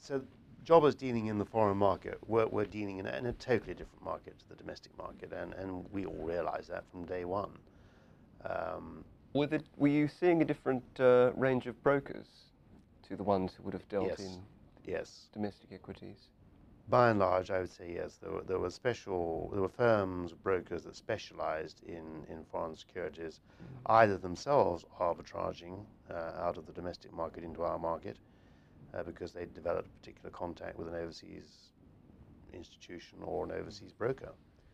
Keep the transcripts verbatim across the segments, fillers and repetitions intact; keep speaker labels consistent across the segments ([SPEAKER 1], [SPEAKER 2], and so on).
[SPEAKER 1] so jobbers dealing in the foreign market were, were dealing in a, in a totally different market to the domestic market, and, and we all realised that from day one. Um,
[SPEAKER 2] were, the, were you seeing a different uh, range of brokers to the ones who would have dealt
[SPEAKER 1] yes,
[SPEAKER 2] in
[SPEAKER 1] yes.
[SPEAKER 2] domestic equities?
[SPEAKER 1] By and large, I would say yes. There were, there were special, there were firms, brokers that specialised in, in foreign securities, mm-hmm. either themselves arbitraging uh, out of the domestic market into our market, uh, because they developed a particular contact with an overseas institution or an overseas broker.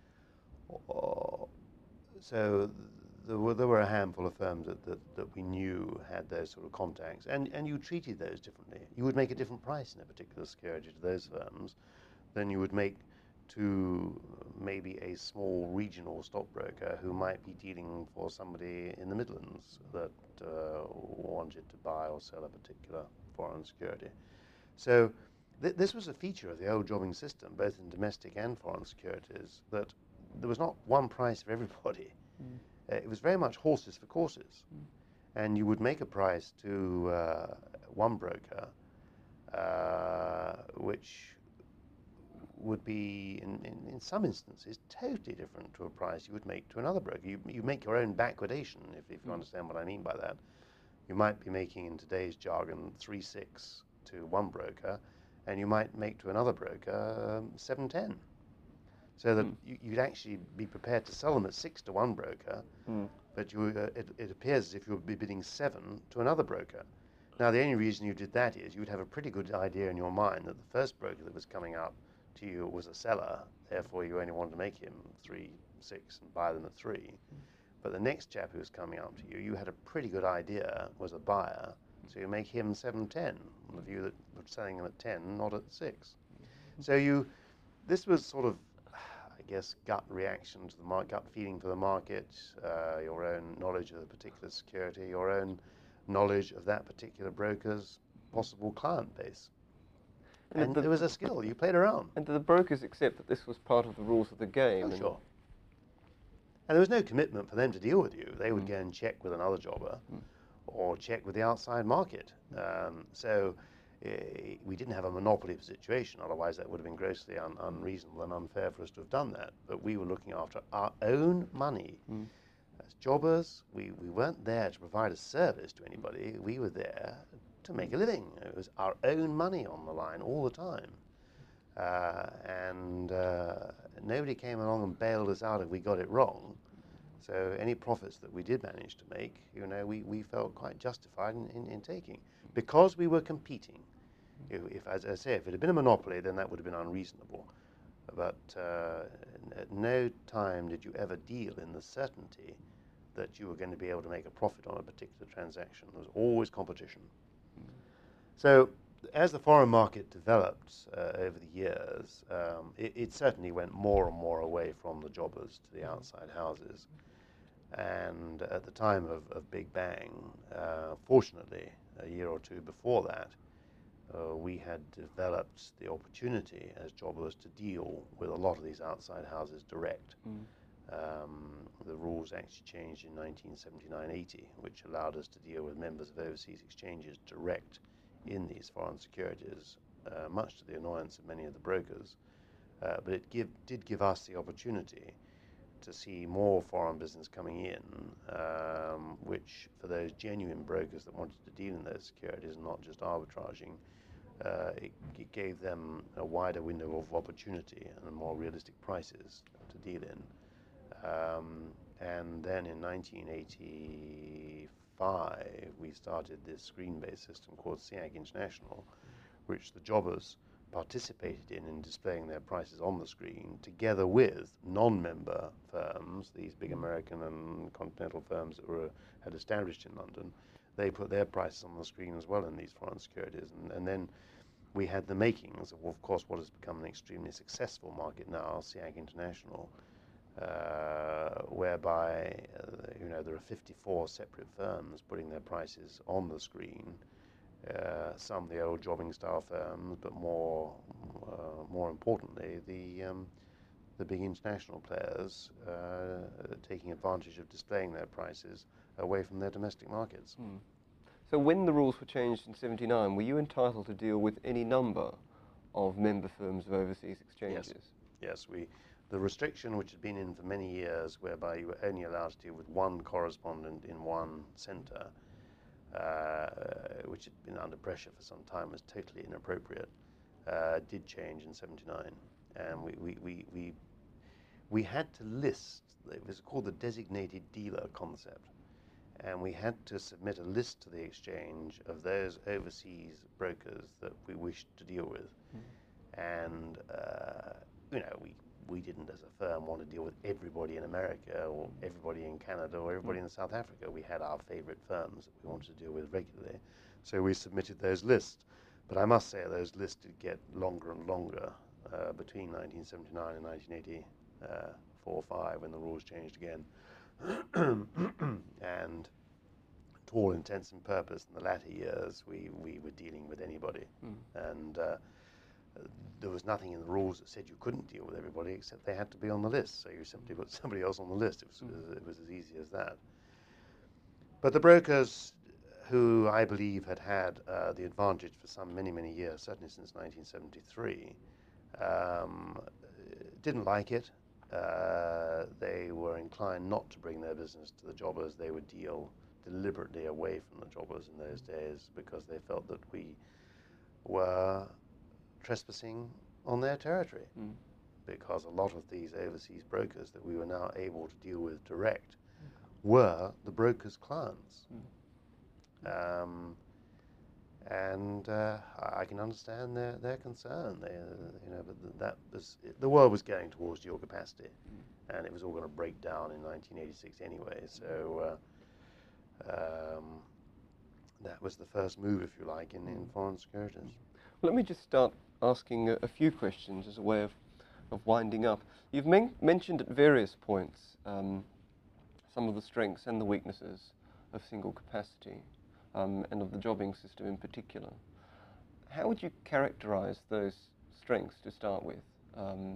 [SPEAKER 1] Or, so there were, there were a handful of firms that, that, that we knew had those sort of contacts, and, and you treated those differently. You would make a different price in a particular security to those firms than you would make to maybe a small regional stockbroker who might be dealing for somebody in the Midlands that uh, wanted to buy or sell a particular foreign security. So th this was a feature of the old jobbing system, both in domestic and foreign securities, that there was not one price for everybody. Mm. Uh, it was very much horses for courses. Mm. And you would make a price to uh, one broker, uh, which would be, in, in, in some instances, totally different to a price you would make to another broker. You, you make your own backwardation, if, if you mm. understand what I mean by that. You might be making, in today's jargon, three six to one broker, and you might make to another broker um, seven ten. So that mm. you, you'd actually be prepared to sell them at six to one broker, mm. but you, uh, it, it appears as if you would be bidding seven to another broker. Now, the only reason you did that is you would have a pretty good idea in your mind that the first broker that was coming up to you was a seller, therefore you only wanted to make him three six and buy them at three. Mm. But the next chap who was coming up to you, you had a pretty good idea was a buyer, so you make him seven ten, on the view that we're selling him at ten, not at six. Mm. So you, this was sort of, I guess, gut reaction to the market, gut feeling for the market, uh, your own knowledge of the particular security, your own knowledge of that particular broker's possible client base. And, and the, there was a skill, you played around.
[SPEAKER 2] And did the brokers accept that this was part of the rules of the game?
[SPEAKER 1] Oh,
[SPEAKER 2] and
[SPEAKER 1] sure. And there was no commitment for them to deal with you. They would
[SPEAKER 2] mm.
[SPEAKER 1] go and check with another jobber
[SPEAKER 2] mm.
[SPEAKER 1] or check with the outside market. Um, so uh, we didn't have a monopoly situation, otherwise that would have been grossly un unreasonable and unfair for us to have done that. But we were looking after our own money. Mm. As jobbers, we, we weren't there to provide a service to anybody. We were there to make a living. It was our own money on the line all the time. Uh, and uh, nobody came along and bailed us out if we got it wrong. So any profits that we did manage to make, you know, we, we felt quite justified in, in, in taking, because we were competing. If, if, as I say, if it had been a monopoly, then that would have been unreasonable. But uh, at no time did you ever deal in the certainty that you were going to be able to make a profit on a particular transaction. There was always competition. Mm. So as the foreign market developed uh, over the years, um, it, it certainly went more and more away from the jobbers to the outside houses. And at the time of, of Big Bang, uh, fortunately, a year or two before that, uh, we had developed the opportunity as jobbers to deal with a lot of these outside houses direct. Mm. Um, the rules actually changed in nineteen seventy-nine eighty, which allowed us to deal with members of overseas exchanges direct in these foreign securities, uh, much to the annoyance of many of the brokers. Uh, but it give, did give us the opportunity to see more foreign business coming in, um, which for those genuine brokers that wanted to deal in those securities and not just arbitraging, uh, it, it gave them a wider window of opportunity and more realistic prices to deal in. Um, and then in nineteen eighty-five, we started this screen-based system called SIAG International, which the jobbers participated in in displaying their prices on the screen, together with non-member firms, these big American and continental firms that were had established in London. They put their prices on the screen as well in these foreign securities, and, and then we had the makings of, of course, what has become an extremely successful market now, SIAG International, uh, whereby uh, you know there are fifty-four separate firms putting their prices on the screen. Uh, some the old jobbing style firms, but more uh, more importantly, the um, the big international players uh, taking advantage of displaying their prices away from their domestic markets. Mm.
[SPEAKER 2] So when the rules were changed in seventy-nine, were you entitled to deal with any number of member firms of overseas exchanges?
[SPEAKER 1] Yes. Yes, we, the restriction which had been in for many years, whereby you were only allowed to deal with one correspondent in one centre, uh, which had been under pressure for some time, was totally inappropriate, uh, did change in seventy-nine. And we, we, we, we, we had to list, it was called the designated dealer concept. And we had to submit a list to the exchange of those overseas brokers that we wished to deal with. Mm. And, uh, you know, we, we didn't as a firm want to deal with everybody in America or everybody in Canada or everybody mm. in South Africa. We had our favorite firms that we wanted to deal with regularly. So we submitted those lists. But I must say those lists did get longer and longer uh, between nineteen seventy-nine and nineteen eighty-four or five when the rules changed again. And to all intents and purposes, in the latter years, we, we were dealing with anybody. Mm. And uh, there was nothing in the rules that said you couldn't deal with everybody, except they had to be on the list. So you simply put somebody else on the list. It was, mm. it was as easy as that. But the brokers, who I believe had had uh, the advantage for some many, many years, certainly since nineteen seventy-three, um, didn't like it. Uh, they were inclined not to bring their business to the jobbers. They would deal deliberately away from the jobbers in those days because they felt that we were trespassing on their territory. Mm. Because a lot of these overseas brokers that we were now able to deal with direct mm. were the brokers' clients. Mm. Um, And uh, I can understand their, their concern. They, uh, you know, but that was it, the world was going towards dual capacity, mm. and it was all going to break down in nineteen eighty-six anyway. So uh, um, that was the first move, if you like, in, in foreign securities.
[SPEAKER 2] Well, let me just start asking a, a few questions as a way of, of winding up. You've men mentioned at various points um, some of the strengths and the weaknesses of single capacity. Um, and of the jobbing system in particular. How would you characterize those strengths to start with, um,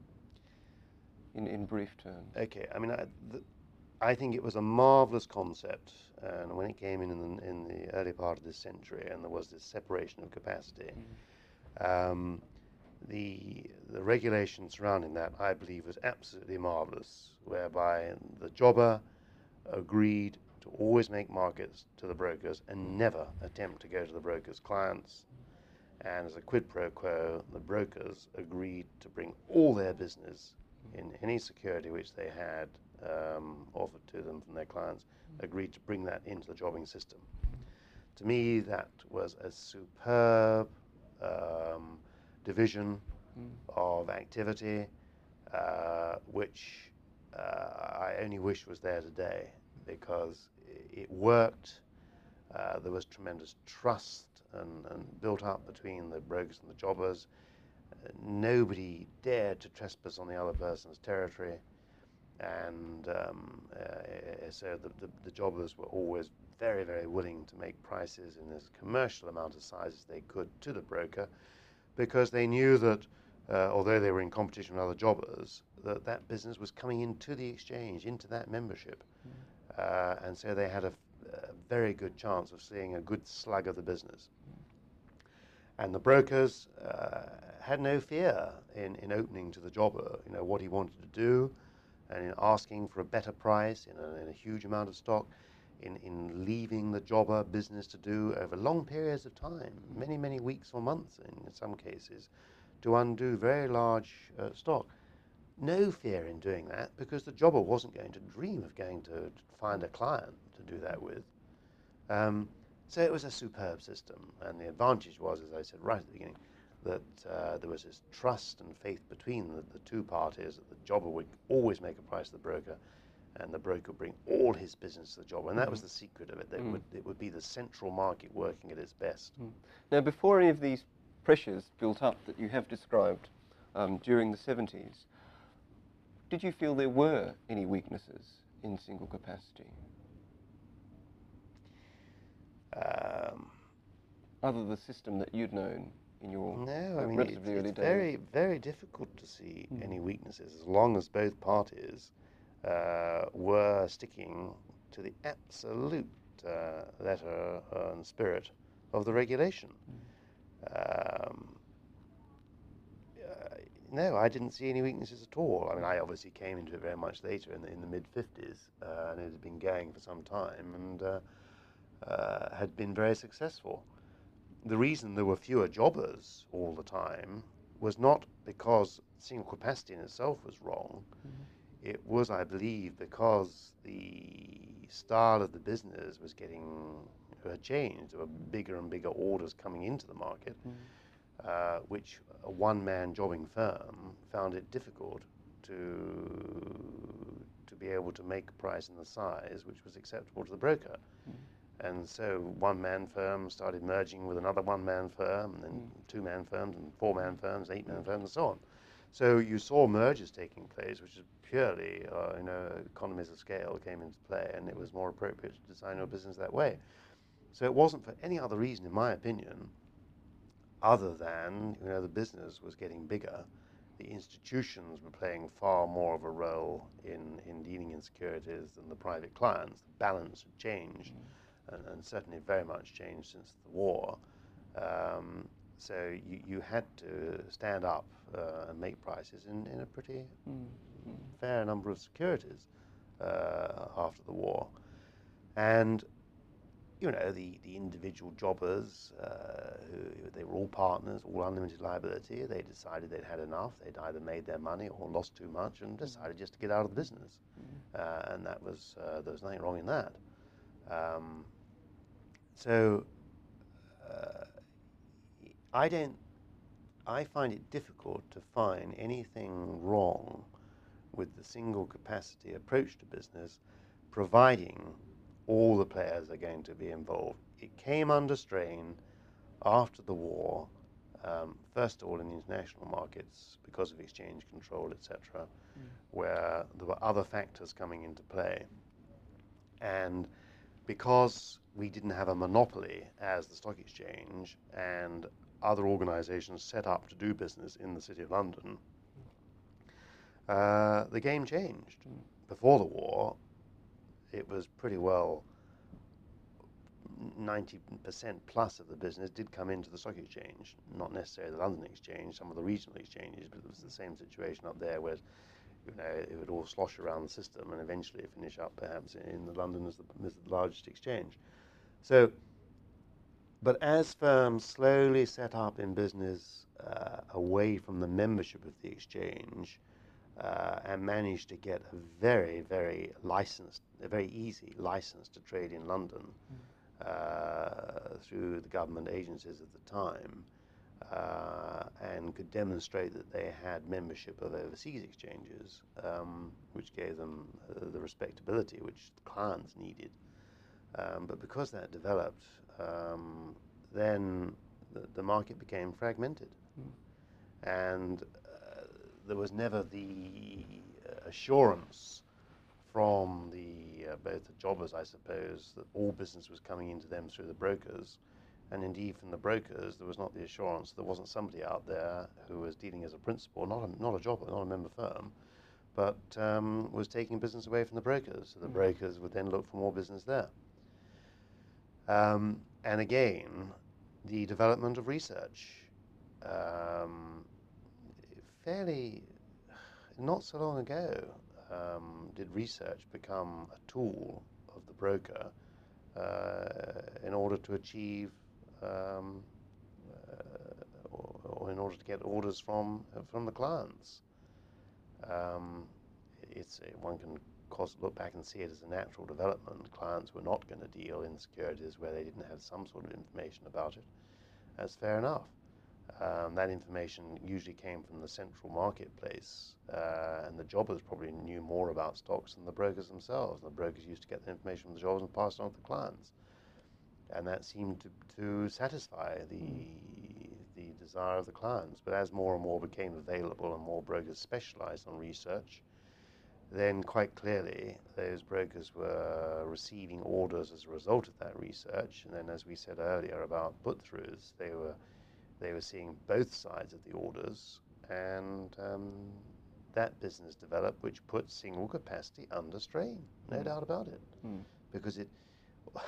[SPEAKER 2] in, in brief terms?
[SPEAKER 1] Okay, I mean, I, the, I think it was a marvelous concept, and when it came in in the, in the early part of this century, and there was this separation of capacity, mm. um, the, the regulation surrounding that, I believe, was absolutely marvelous, whereby the jobber agreed to always make markets to the brokers and never attempt to go to the brokers' clients. And as a quid pro quo, the brokers agreed to bring all their business in any security which they had um, offered to them from their clients, agreed to bring that into the jobbing system. To me, that was a superb um, division mm. of activity, uh, which uh, I only wish was there today, because it worked. Uh, there was tremendous trust and, and built up between the brokers and the jobbers. Uh, nobody dared to trespass on the other person's territory, and um, uh, so the, the, the jobbers were always very, very willing to make prices in as commercial amount of size as they could to the broker, because they knew that uh, although they were in competition with other jobbers, that that business was coming into the exchange, into that membership. Mm. Uh, and so they had a, a very good chance of seeing a good slug of the business. Mm. And the brokers uh, had no fear in, in opening to the jobber, you know, what he wanted to do, and in asking for a better price in a, in a huge amount of stock, in, in leaving the jobber business to do over long periods of time, many, many weeks or months in some cases, to undo very large uh, stock. No fear in doing that, because the jobber wasn't going to dream of going to, to find a client to do that with. Um, so it was a superb system, and the advantage was, as I said right at the beginning, that uh, there was this trust and faith between the, the two parties, that the jobber would always make a price to the broker, and the broker would bring all his business to the jobber, and that mm. was the secret of it. That mm. would, it would be the central market working at its best.
[SPEAKER 2] Mm. Now, before any of these pressures built up that you have described um, during the seventies, did you feel there were any weaknesses in single capacity?
[SPEAKER 1] Um,
[SPEAKER 2] Other than the system that you'd known in your
[SPEAKER 1] no, I mean,
[SPEAKER 2] relatively
[SPEAKER 1] it,
[SPEAKER 2] early
[SPEAKER 1] it's
[SPEAKER 2] days?
[SPEAKER 1] very, very difficult to see mm. any weaknesses, as long as both parties uh, were sticking to the absolute uh, letter and spirit of the regulation. Um, uh, no, I didn't see any weaknesses at all. I mean, I obviously came into it very much later in the, in the mid fifties, uh, and it had been going for some time and uh, uh, had been very successful. The reason there were fewer jobbers all the time was not because single capacity in itself was wrong. Mm-hmm. It was, I believe, because the style of the business was getting had changed. There were bigger and bigger orders coming into the market, mm. uh, which a one-man jobbing firm found it difficult to to be able to make a price in the size which was acceptable to the broker. Mm. And so one-man firms started merging with another one-man firm, and then mm. two-man firms, and four-man firms, eight-man mm. firms, and so on. So you saw mergers taking place, which is purely, uh, you know, economies of scale came into play, and it was more appropriate to design your business that way. So it wasn't for any other reason, in my opinion, other than, you know, the business was getting bigger. The institutions were playing far more of a role in, in dealing in securities than the private clients. The balance had changed, mm. and, and certainly very much changed since the war. Um, so you, you had to stand up uh, and make prices in, in a pretty mm. fair number of securities uh, after the war. And you know, the, the individual jobbers, uh, who, they were all partners, all unlimited liability. They decided they'd had enough. They'd either made their money or lost too much and decided just to get out of the business. Mm. Uh, and that was, uh, there was nothing wrong in that. Um, so uh, I don't, I find it difficult to find anything wrong with the single capacity approach to business, providing all the players are going to be involved. It came under strain after the war, um, first of all in the international markets because of exchange control, et cetera, mm. where there were other factors coming into play. And because we didn't have a monopoly as the stock exchange and other organizations set up to do business in the City of London, uh, the game changed. Mm. Before the war, it was pretty well ninety percent plus of the business did come into the stock exchange, not necessarily the London exchange, some of the regional exchanges, but it was the same situation up there where, you know, it would all slosh around the system and eventually finish up perhaps in the London as the, as the largest exchange. So, but as firms slowly set up in business uh, away from the membership of the exchange, Uh, and managed to get a very, very licensed, a very easy license to trade in London mm. uh, through the government agencies at the time, uh, and could demonstrate that they had membership of overseas exchanges, um, which gave them uh, the respectability which the clients needed. Um, but because that developed, um, then the, the market became fragmented. Mm. And there was never the uh, assurance from the uh, both the jobbers, I suppose, that all business was coming into them through the brokers, and indeed from the brokers there was not the assurance there wasn't somebody out there who was dealing as a principal, not a, not a jobber, not a member firm, but um, was taking business away from the brokers. So the mm. brokers would then look for more business there. Um, and again, the development of research. Um, Fairly, not so long ago, um, did research become a tool of the broker uh, in order to achieve, um, uh, or, or in order to get orders from uh, from the clients. Um, it's one can of course look back and see it as a natural development. Clients were not going to deal in securities where they didn't have some sort of information about it. That's fair enough. Um, that information usually came from the central marketplace, uh, and the jobbers probably knew more about stocks than the brokers themselves. The brokers used to get the information from the jobbers and pass it on to the clients, and that seemed to, to satisfy the the desire of the clients. But as more and more became available and more brokers specialized on research, then quite clearly those brokers were receiving orders as a result of that research. And then, as we said earlier about put-throughs, they were They were seeing both sides of the orders, and um, that business developed, which put single capacity under strain, no mm. doubt about it. Mm. Because it,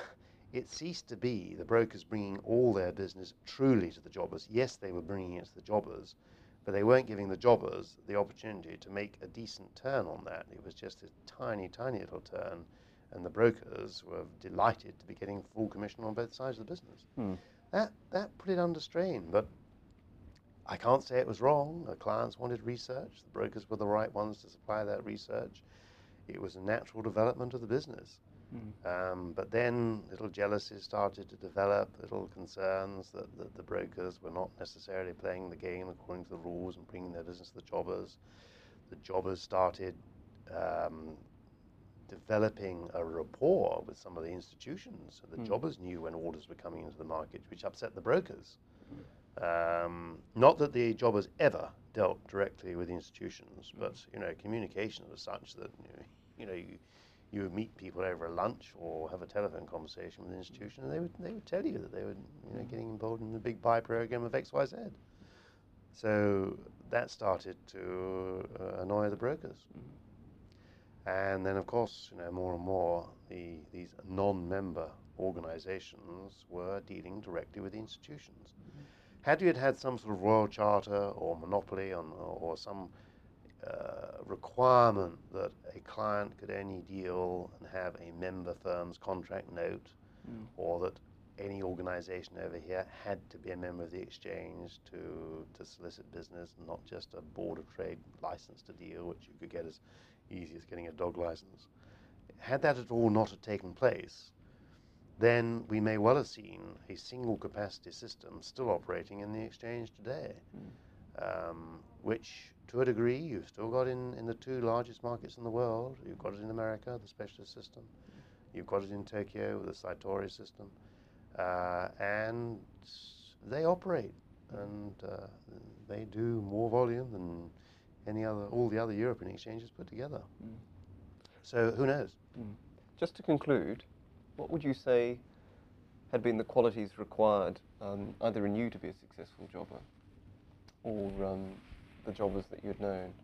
[SPEAKER 1] it ceased to be the brokers bringing all their business truly to the jobbers. Yes, they were bringing it to the jobbers, but they weren't giving the jobbers the opportunity to make a decent turn on that. It was just a tiny, tiny little turn, and the brokers were delighted to be getting full commission on both sides of the business.
[SPEAKER 2] Hmm.
[SPEAKER 1] That, that put it under strain, but I can't say it was wrong. The clients wanted research. The brokers were the right ones to supply that research. It was a natural development of the business. Mm. Um, but then little jealousies started to develop, little concerns that, that the brokers were not necessarily playing the game according to the rules and bringing their business to the jobbers. The jobbers started um, developing a rapport with some of the institutions. So the mm. jobbers knew when orders were coming into the market, which upset the brokers. Um, not that the jobbers ever dealt directly with the institutions, but you know, communication was such that you know, you, know, you, you would meet people over a lunch or have a telephone conversation with the institution, and they would they would tell you that they were you know getting involved in the big buy program of X Y Z. So that started to uh, annoy the brokers, and then of course you know more and more the these non-member organizations were dealing directly with the institutions. Had you had had some sort of royal charter or monopoly on, or, or some uh, requirement that a client could only deal and have a member firm's contract note, mm. or that any organization over here had to be a member of the exchange to, to solicit business, not just a board of trade license to deal, which you could get as easy as getting a dog license. Had that at all not have taken place, then we may well have seen a single capacity system still operating in the exchange today, mm. um, which to a degree you've still got in, in the two largest markets in the world. You've got it in America, the specialist system. You've got it in Tokyo with the Satori system. Uh, and they operate, and uh, they do more volume than any other, all the other European exchanges put together. Mm. So who knows?
[SPEAKER 2] Mm. Just to conclude, what would you say had been the qualities required um, either in you to be a successful jobber or um, the jobbers that you'd known?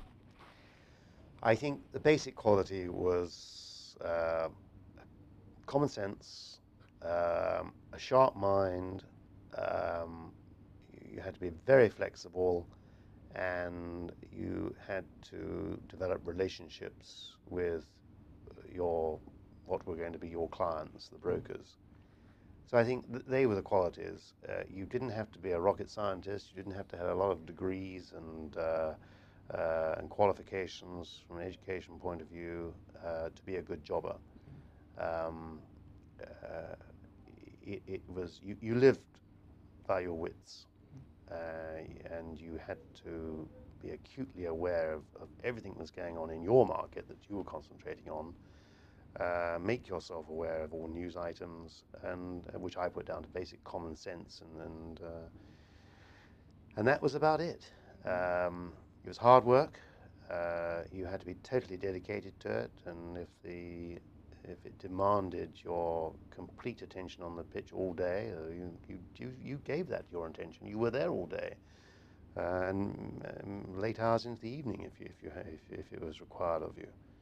[SPEAKER 1] I think the basic quality was uh, common sense, um, a sharp mind, um, you had to be very flexible, and you had to develop relationships with your what were going to be your clients, the brokers. So I think th they were the qualities. Uh, you didn't have to be a rocket scientist. You didn't have to have a lot of degrees and uh, uh, and qualifications from an education point of view uh, to be a good jobber. Um, uh, it, it was you, you lived by your wits, uh, and you had to be acutely aware of, of everything that was going on in your market that you were concentrating on. Uh, make yourself aware of all news items, and uh, which I put down to basic common sense, and and, uh, and that was about it. Um, it was hard work. Uh, you had to be totally dedicated to it, and if the if it demanded your complete attention on the pitch all day, uh, you, you you you gave that your attention. You were there all day, uh, and um, late hours into the evening if you, if you if, if it was required of you.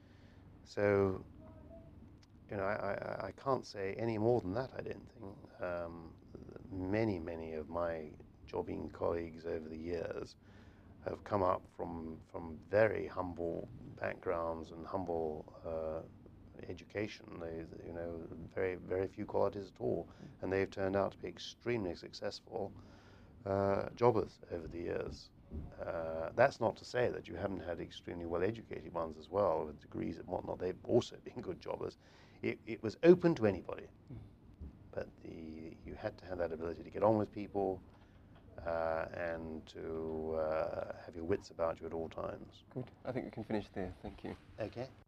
[SPEAKER 1] So. You know, I, I, I can't say any more than that, I don't think. Um, many, many of my jobbing colleagues over the years have come up from, from very humble backgrounds and humble uh, education. They, you know, very, very few qualities at all. And they've turned out to be extremely successful uh, jobbers over the years. Uh, that's not to say that you haven't had extremely well-educated ones as well, with degrees and whatnot. They've also been good jobbers. It, it was open to anybody, mm. but the, you had to have that ability to get on with people uh, and to uh, have your wits about you at all times.
[SPEAKER 2] Good. I think we can finish there. Thank you.
[SPEAKER 1] Okay.